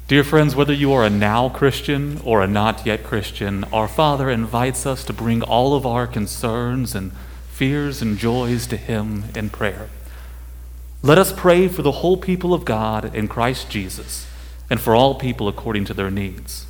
Dear friends, whether you are a now Christian or a not yet Christian, our Father invites us to bring all of our concerns and fears and joys to Him in prayer. Let us pray for the whole people of God in Christ Jesus and for all people according to their needs.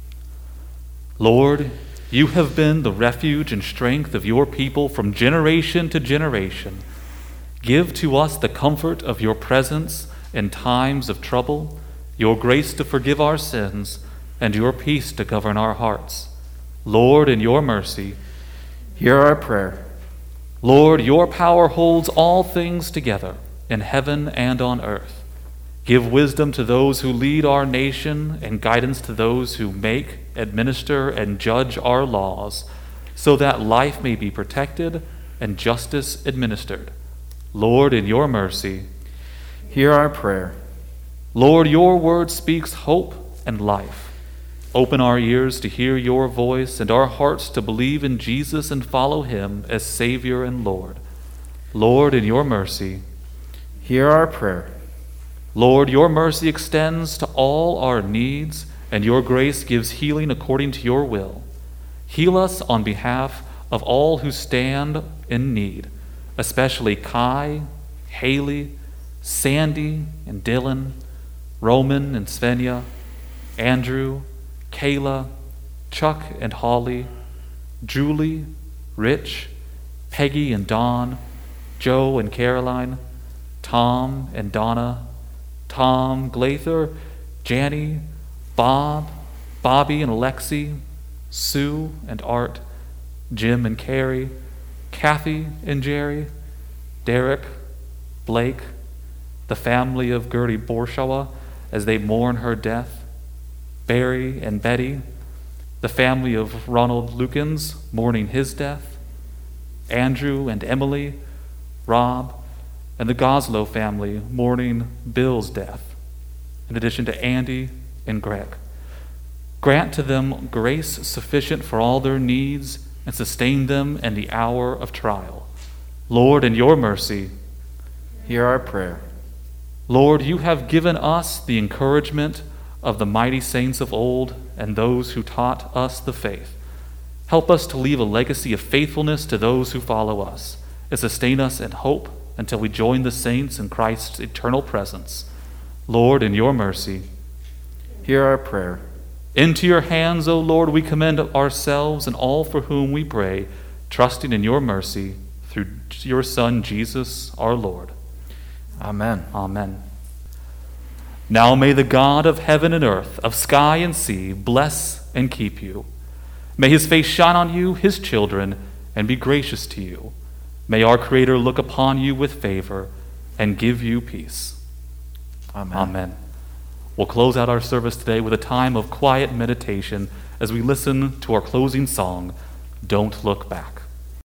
Lord, you have been the refuge and strength of your people from generation to generation. Give to us the comfort of your presence in times of trouble, your grace to forgive our sins, and your peace to govern our hearts. Lord, in your mercy, hear our prayer. Lord, your power holds all things together in heaven and on earth. Give wisdom to those who lead our nation and guidance to those who make, administer, and judge our laws, so that life may be protected and justice administered. Lord, in your mercy, hear our prayer. Lord, your word speaks hope and life. Open our ears to hear your voice and our hearts to believe in Jesus and follow him as Savior and Lord. Lord, in your mercy, hear our prayer. Lord, your mercy extends to all our needs, and your grace gives healing according to your will. Heal us on behalf of all who stand in need, especially Kai, Haley, Sandy, and Dylan, Roman and Svenja, Andrew, Kayla, Chuck and Holly, Julie, Rich, Peggy and Dawn, Joe and Caroline, Tom and Donna, Tom, Glather, Janny, Bob, Bobby and Alexi, Sue and Art, Jim and Carrie, Kathy and Jerry, Derek, Blake, the family of Gertie Borshawa as they mourn her death, Barry and Betty, the family of Ronald Lukens mourning his death, Andrew and Emily, Rob, and the Goslow family mourning Bill's death, in addition to Andy and Greg. Grant to them grace sufficient for all their needs and sustain them in the hour of trial. Lord, in your mercy, hear our prayer. Lord, you have given us the encouragement of the mighty saints of old and those who taught us the faith. Help us to leave a legacy of faithfulness to those who follow us and sustain us in hope until we join the saints in Christ's eternal presence. Lord, in your mercy, hear our prayer. Into your hands, O Lord, we commend ourselves and all for whom we pray, trusting in your mercy through your Son, Jesus, our Lord. Amen. Amen. Now may the God of heaven and earth, of sky and sea, bless and keep you. May his face shine on you, his children, and be gracious to you. May our Creator look upon you with favor and give you peace. Amen. Amen. We'll close out our service today with a time of quiet meditation as we listen to our closing song, Don't Look Back.